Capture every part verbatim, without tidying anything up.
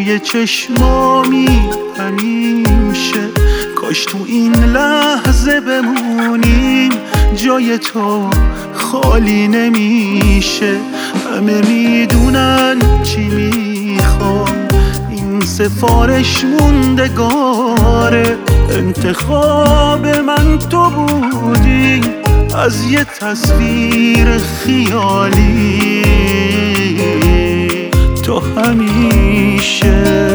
توی چشمامی همیشه، کاش تو این لحظه بمونیم، جای تو خالی نمیشه. همه میدونن چی میخوام، این سفارش موندگاره، انتخاب من تو بودی از یه تصویر خیالی تو همیشه.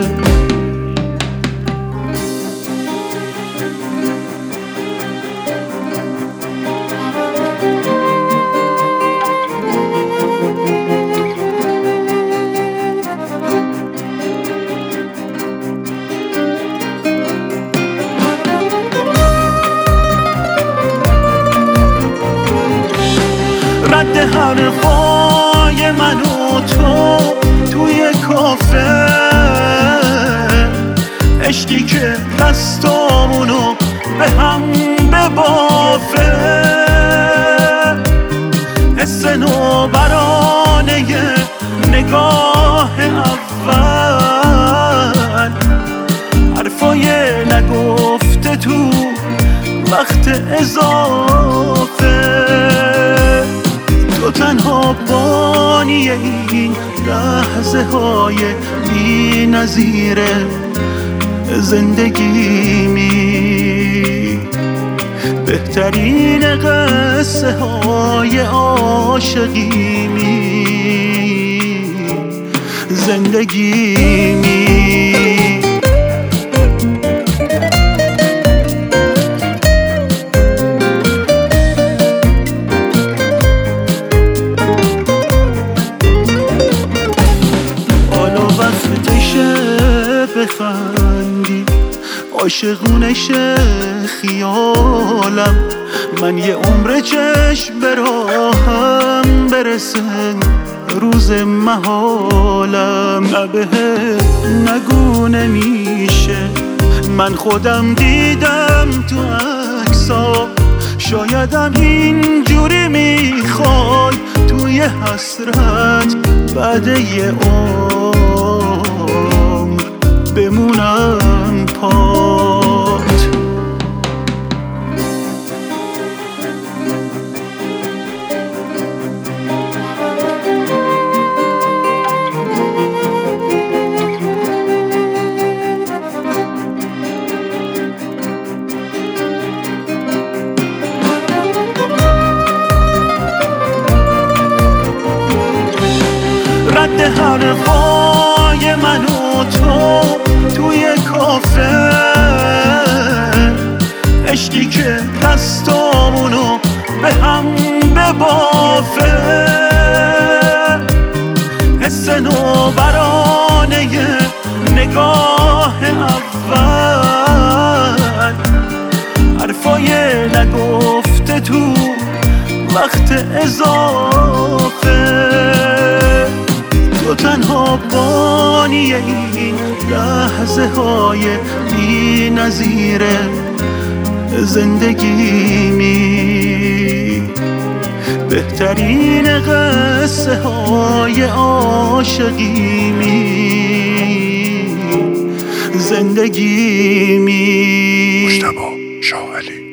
رد حرفای من و تو توی کافه، عشقی که دستامونو به هم ببافه، حس نوبرانه نگاه اول، حرفای نگفته تو وقت اضافه، تو تنها بانی این لحظه های بی نظیر زندگیمی، بهترین قصه های عاشقیمی، زندگیمی. بخندی عاشقونش خیالم، من یه عمر چشم به راهم برسه روز محالم، نه بهت نگو نمیشه، من خودم دیدم تو عکسا، شایدم اینجوری میخوای توی حسرت بعد یه عمر بمونم پات. رد حرفای من و تو توی کافه، عشقی که دستامونو به هم ببافه، حس نوبرانه نگاه اول، حرفای نگفته تو وقت اضافه، تو تنها بانی این لحظه های بی نظیر زندگیمی، بهترین قصه های عاشقیمی، زندگیمی. مجتبی شاه علی.